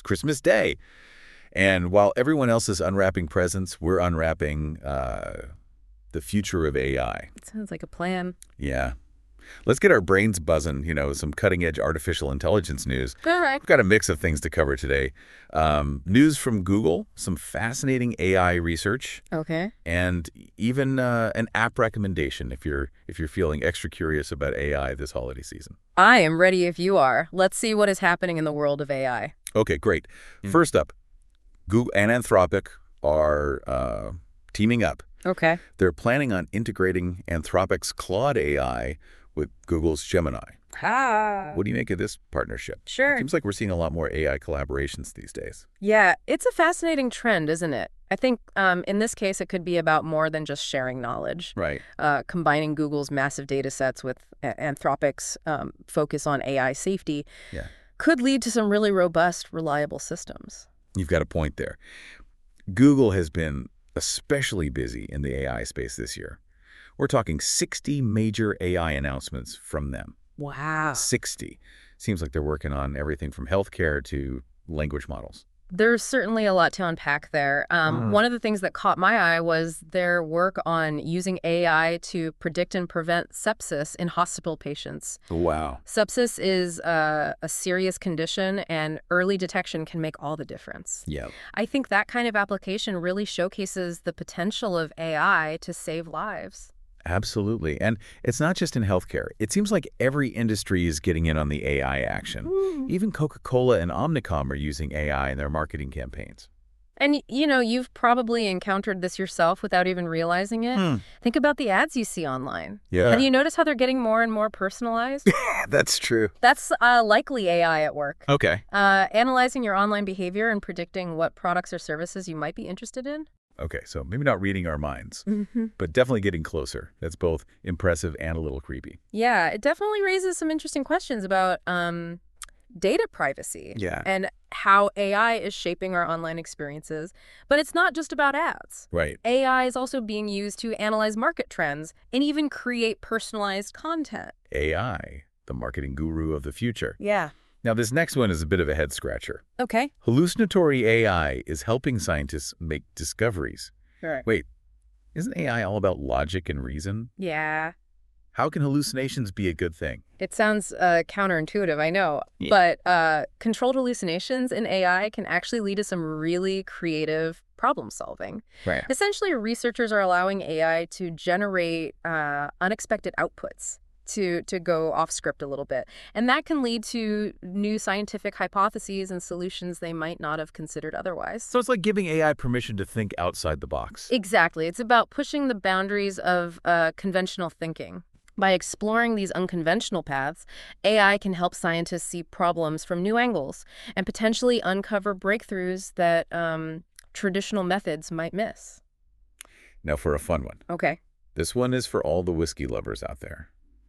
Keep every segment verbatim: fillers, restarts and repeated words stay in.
Christmas Day. And while everyone else is unwrapping presents, we're unwrapping uh, the future of A I. It sounds like a plan. Yeah. Let's get our brains buzzing, you know, some cutting-edge artificial intelligence news. All right. We've got a mix of things to cover today. Um, news from Google, some fascinating A I research, Okay. and even uh, an app recommendation if you're if you're feeling extra curious about A I this holiday season. I am ready if you are. Let's see what is happening in the world of A I. Okay, great. Mm. First up, Google and Anthropic are uh, teaming up. Okay. They're planning on integrating Anthropic's Claude A I with Google's Gemini. Ha! What do you make of this partnership? Sure. It seems like we're seeing a lot more A I collaborations these days. Yeah, it's a fascinating trend, isn't it? I think um, in this case, it could be about more than just sharing knowledge. Right. Uh, combining Google's massive data sets with a- Anthropic's um, focus on A I safety Yeah. could lead to some really robust, reliable systems. You've got a point there. Google has been especially busy in the A I space this year. We're talking sixty major A I announcements from them. Wow. sixty. Seems like they're working on everything from healthcare to language models. There's certainly a lot to unpack there. Um, Mm. One of the things that caught my eye was their work on using A I to predict and prevent sepsis in hospital patients. Wow. Sepsis is uh, a serious condition, and early detection can make all the difference. Yeah. I think that kind of application really showcases the potential of A I to save lives. Absolutely. And it's not just in healthcare. It seems like every industry is getting in on the A I action. Mm. Even Coca-Cola and Omnicom are using A I in their marketing campaigns. And, you know, you've probably encountered this yourself without even realizing it. Hmm. Think about the ads you see online. Yeah. Have you noticed how they're getting more and more personalized? That's true. That's uh, likely A I at work. Okay. Uh, analyzing your online behavior and predicting what products or services you might be interested in. Okay, so maybe not reading our minds, Mm-hmm. but definitely getting closer. That's both impressive and a little creepy. Yeah, it definitely raises some interesting questions about um, data privacy. Yeah. And how A I is shaping our online experiences. But it's not just about ads. Right. A I is also being used to analyze market trends and even create personalized content. A I, the marketing guru of the future. Yeah. Now, this next one is a bit of a head scratcher. Okay. Hallucinatory A I is helping scientists make discoveries. All right. Wait, isn't A I all about logic and reason? Yeah. How can hallucinations be a good thing? It sounds uh, counterintuitive, I know. Yeah. But uh, controlled hallucinations in A I can actually lead to some really creative problem solving. Right. Essentially, researchers are allowing A I to generate uh, unexpected outputs. To, to go off script a little bit. And that can lead to new scientific hypotheses and solutions they might not have considered otherwise. So it's like giving A I permission to think outside the box. Exactly. It's about pushing the boundaries of uh, conventional thinking. By exploring these unconventional paths, A I can help scientists see problems from new angles and potentially uncover breakthroughs that um, traditional methods might miss. Now for a fun one. Okay. This one is for all the whiskey lovers out there.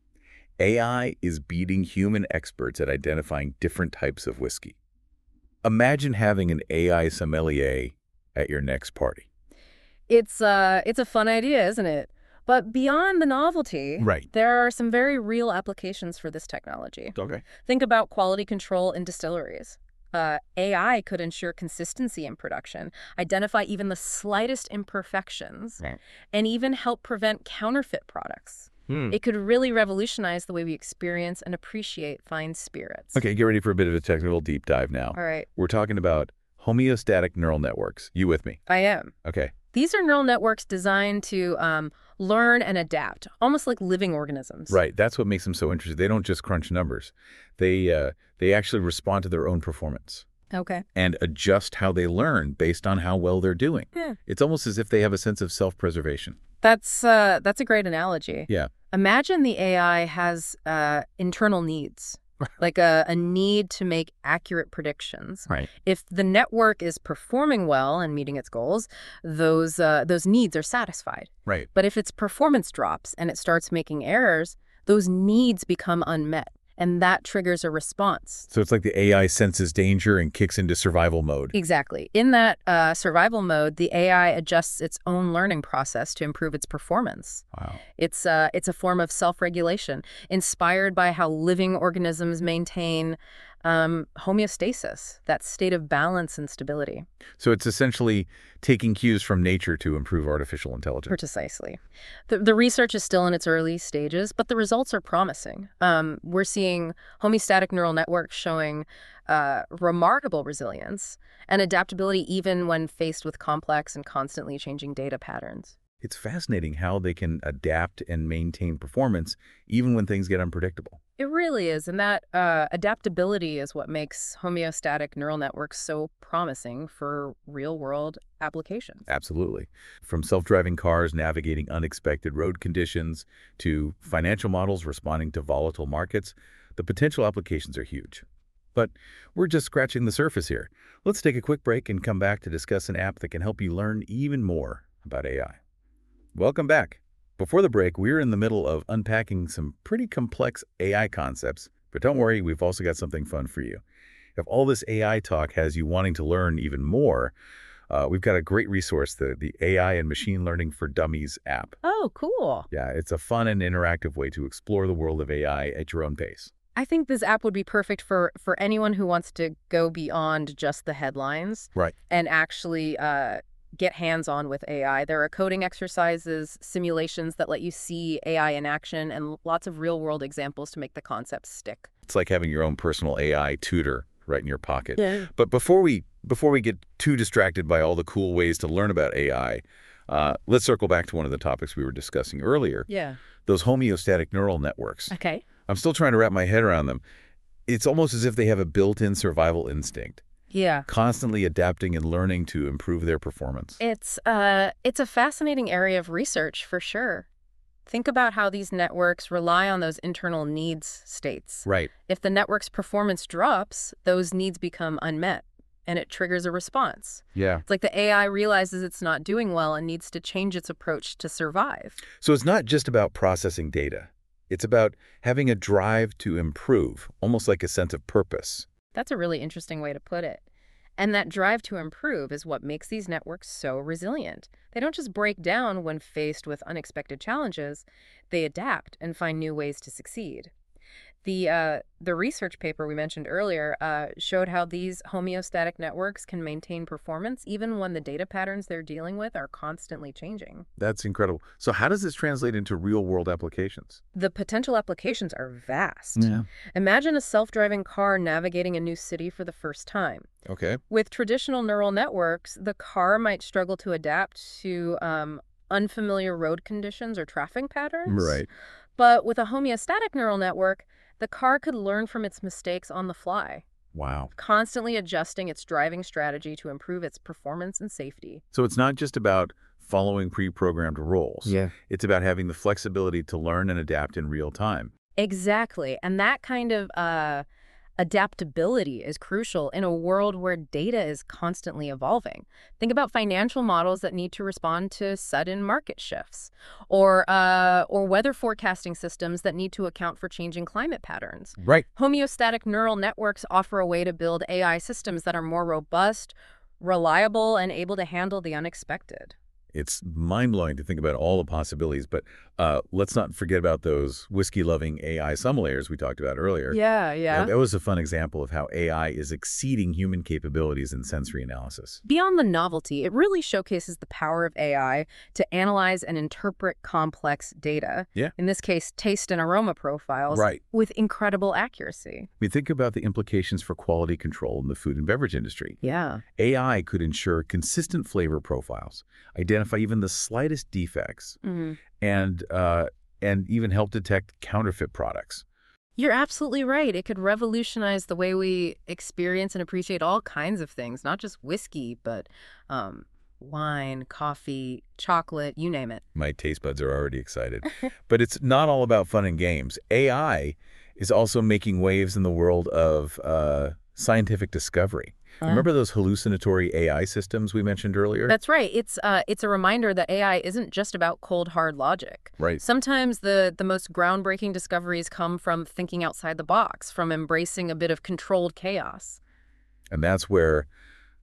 A I is beating human experts at identifying different types of whiskey. Imagine having an A I sommelier at your next party. It's uh, it's a fun idea, isn't it? But beyond the novelty, Right. there are some very real applications for this technology. Okay. Think about quality control in distilleries. Uh, A I could ensure consistency in production, identify even the slightest imperfections, Right. and even help prevent counterfeit products. Hmm. It could really revolutionize the way we experience and appreciate fine spirits. Okay, get ready for a bit of a technical deep dive now. All right. We're talking about homeostatic neural networks. You with me? I am. Okay. These are neural networks designed to um, learn and adapt, almost like living organisms. Right. That's what makes them so interesting. They don't just crunch numbers. They uh, they actually respond to their own performance Okay. and adjust how they learn based on how well they're doing. Yeah. It's almost as if they have a sense of self-preservation. That's uh, that's a great analogy. Yeah. Imagine the A I has uh, internal needs, like a, a need to make accurate predictions. Right. If the network is performing well and meeting its goals, those uh, those needs are satisfied. Right. But if its performance drops and it starts making errors, those needs become unmet, and that triggers a response. So it's like the A I senses danger and kicks into survival mode. Exactly. In that uh, survival mode, the A I adjusts its own learning process to improve its performance. Wow. It's uh, it's a form of self-regulation, inspired by how living organisms maintain um, homeostasis, that state of balance and stability. So it's essentially taking cues from nature to improve artificial intelligence. Precisely. The, the research is still in its early stages, but the results are promising. Um, we're seeing homeostatic neural networks showing uh, remarkable resilience and adaptability even when faced with complex and constantly changing data patterns. It's fascinating how they can adapt and maintain performance even when things get unpredictable. It really is, and that uh, adaptability is what makes homeostatic neural networks so promising for real-world applications. Absolutely. From self-driving cars navigating unexpected road conditions to financial models responding to volatile markets, the potential applications are huge. But we're just scratching the surface here. Let's take a quick break and come back to discuss an app that can help you learn even more about A I. Welcome back. Before the break, we were in the middle of unpacking some pretty complex A I concepts, but don't worry, we've also got something fun for you. If all this A I talk has you wanting to learn even more, uh, we've got a great resource, the, the A I and Machine Learning for Dummies app. Oh, cool. Yeah, it's a fun and interactive way to explore the world of A I at your own pace. I think this app would be perfect for, for anyone who wants to go beyond just the headlines. Right. And actually uh, get hands-on with A I. There are coding exercises, simulations that let you see A I in action, and lots of real-world examples to make the concepts stick. It's like having your own personal A I tutor right in your pocket. Yeah. But before we before we get too distracted by all the cool ways to learn about A I, uh, let's circle back to one of the topics we were discussing earlier. Yeah. Those homeostatic neural networks. Okay. I'm still trying to wrap my head around them. It's almost as if they have a built-in survival instinct, Yeah. constantly adapting and learning to improve their performance. It's uh, it's a fascinating area of research for sure. Think about how these networks rely on those internal needs states. Right. If the network's performance drops, those needs become unmet, and it triggers a response. Yeah. It's like the A I realizes it's not doing well and needs to change its approach to survive. So it's not just about processing data. It's about having a drive to improve, almost like a sense of purpose. That's a really interesting way to put it. And that drive to improve is what makes these networks so resilient. They don't just break down when faced with unexpected challenges. They adapt and find new ways to succeed. The, uh, the research paper we mentioned earlier uh, showed how these homeostatic networks can maintain performance even when the data patterns they're dealing with are constantly changing. That's incredible. So how does this translate into real-world applications? The potential applications are vast. Imagine a self-driving car navigating a new city for the first time. Okay. With traditional neural networks, the car might struggle to adapt to um, unfamiliar road conditions or traffic patterns. Right. But with a homeostatic neural network, the car could learn from its mistakes on the fly, Wow. constantly adjusting its driving strategy to improve its performance and safety. So it's not just about following pre-programmed rules. Yeah. It's about having the flexibility to learn and adapt in real time. Exactly. And that kind of uh, adaptability is crucial in a world where data is constantly evolving. Think about financial models that need to respond to sudden market shifts, or uh, or weather forecasting systems that need to account for changing climate patterns. Right. Homeostatic neural networks offer a way to build A I systems that are more robust, reliable, and able to handle the unexpected. It's mind-blowing to think about all the possibilities, but uh, let's not forget about those whiskey-loving A I summalayers we talked about earlier. Yeah, yeah. That was a fun example of how A I is exceeding human capabilities in sensory analysis. Beyond the novelty, it really showcases the power of A I to analyze and interpret complex data, Yeah. in this case, taste and aroma profiles, Right. with incredible accuracy. We think about the implications for quality control in the food and beverage industry. Yeah. A I could ensure consistent flavor profiles, identify even the slightest defects, Mm-hmm. and uh, and even help detect counterfeit products. You're absolutely right. It could revolutionize the way we experience and appreciate all kinds of things, not just whiskey, but um, wine, coffee, chocolate, you name it. My taste buds are already excited. But it's not all about fun and games. A I is also making waves in the world of uh, scientific discovery. Uh. Remember those hallucinatory A I systems we mentioned earlier? That's right. It's uh, it's a reminder that A I isn't just about cold, hard logic. Right. Sometimes the, the most groundbreaking discoveries come from thinking outside the box, from embracing a bit of controlled chaos. And that's where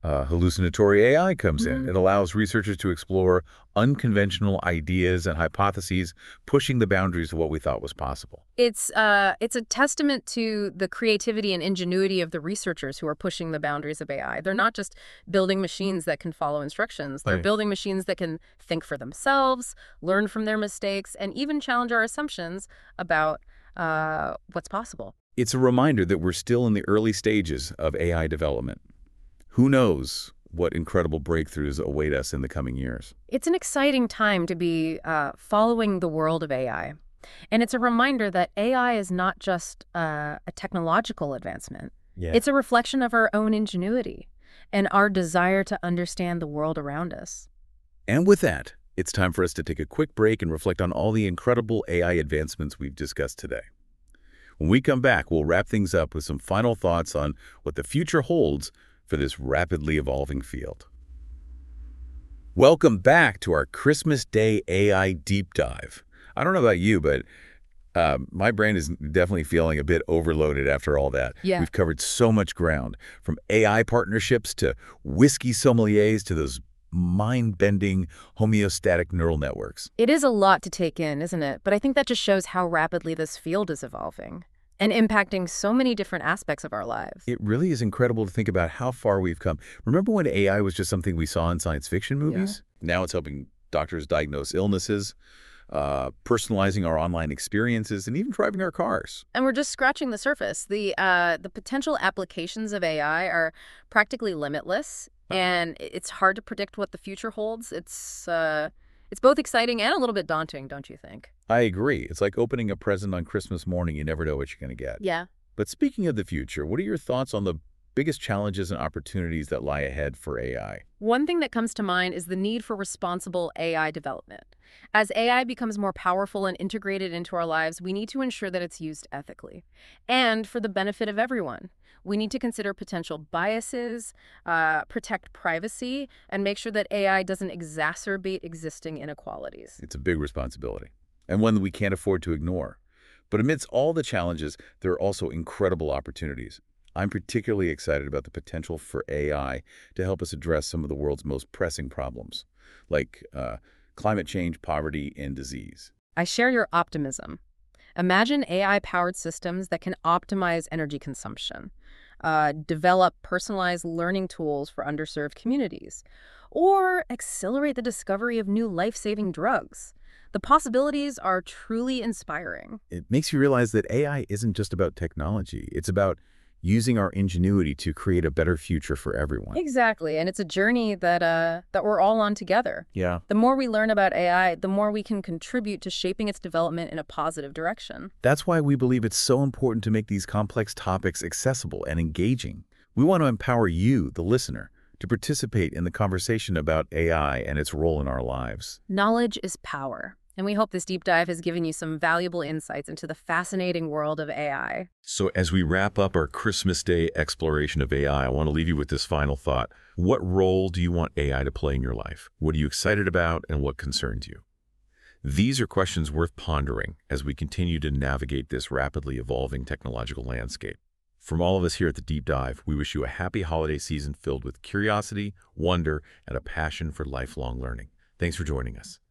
Uh, hallucinatory A I comes in. Mhm. It allows researchers to explore unconventional ideas and hypotheses, pushing the boundaries of what we thought was possible. It's uh, it's a testament to the creativity and ingenuity of the researchers who are pushing the boundaries of A I. They're not just building machines that can follow instructions. They're Right. building machines that can think for themselves, learn from their mistakes, and even challenge our assumptions about uh, what's possible. It's a reminder that we're still in the early stages of A I development. Who knows what incredible breakthroughs await us in the coming years? It's an exciting time to be uh, following the world of A I. And it's a reminder that A I is not just uh, a technological advancement. Yeah. It's a reflection of our own ingenuity and our desire to understand the world around us. And with that, it's time for us to take a quick break and reflect on all the incredible A I advancements we've discussed today. When we come back, we'll wrap things up with some final thoughts on what the future holds for this rapidly evolving field. Welcome back to our Christmas Day A I Deep Dive. I don't know about you, but uh, my brain is definitely feeling a bit overloaded after all that. Yeah. We've covered so much ground, from A I partnerships to whiskey sommeliers to those mind-bending homeostatic neural networks. It is a lot to take in, isn't it? But I think that just shows how rapidly this field is evolving and impacting so many different aspects of our lives. It really is incredible to think about how far we've come. Remember when A I was just something we saw in science fiction movies? Now it's helping doctors diagnose illnesses, uh, personalizing our online experiences, and even driving our cars. And we're just scratching the surface. The uh, the potential applications of A I are practically limitless, and i- it's hard to predict what the future holds. It's uh, it's both exciting and a little bit daunting, don't you think? I agree. It's like opening a present on Christmas morning. You never know what you're going to get. Yeah. But speaking of the future, what are your thoughts on the biggest challenges and opportunities that lie ahead for A I? One thing that comes to mind is the need for responsible A I development. As A I becomes more powerful and integrated into our lives, we need to ensure that it's used ethically and for the benefit of everyone. We need to consider potential biases, uh, protect privacy, and make sure that A I doesn't exacerbate existing inequalities. It's a big responsibility, and one that we can't afford to ignore. But amidst all the challenges, there are also incredible opportunities. I'm particularly excited about the potential for A I to help us address some of the world's most pressing problems, like uh, climate change, poverty, and disease. I share your optimism. Imagine A I-powered systems that can optimize energy consumption, uh, develop personalized learning tools for underserved communities, or accelerate the discovery of new life-saving drugs. The possibilities are truly inspiring. It makes you realize that A I isn't just about technology. It's about using our ingenuity to create a better future for everyone. Exactly, and it's a journey that uh, that we're all on together. Yeah. The more we learn about A I, the more we can contribute to shaping its development in a positive direction. That's why we believe it's so important to make these complex topics accessible and engaging. We want to empower you, the listener, to participate in the conversation about A I and its role in our lives. Knowledge is power, and we hope this deep dive has given you some valuable insights into the fascinating world of A I. So as we wrap up our Christmas Day exploration of A I, I want to leave you with this final thought. What role do you want A I to play in your life? What are you excited about and what concerns you? These are questions worth pondering as we continue to navigate this rapidly evolving technological landscape. From all of us here at The Deep Dive, we wish you a happy holiday season filled with curiosity, wonder, and a passion for lifelong learning. Thanks for joining us.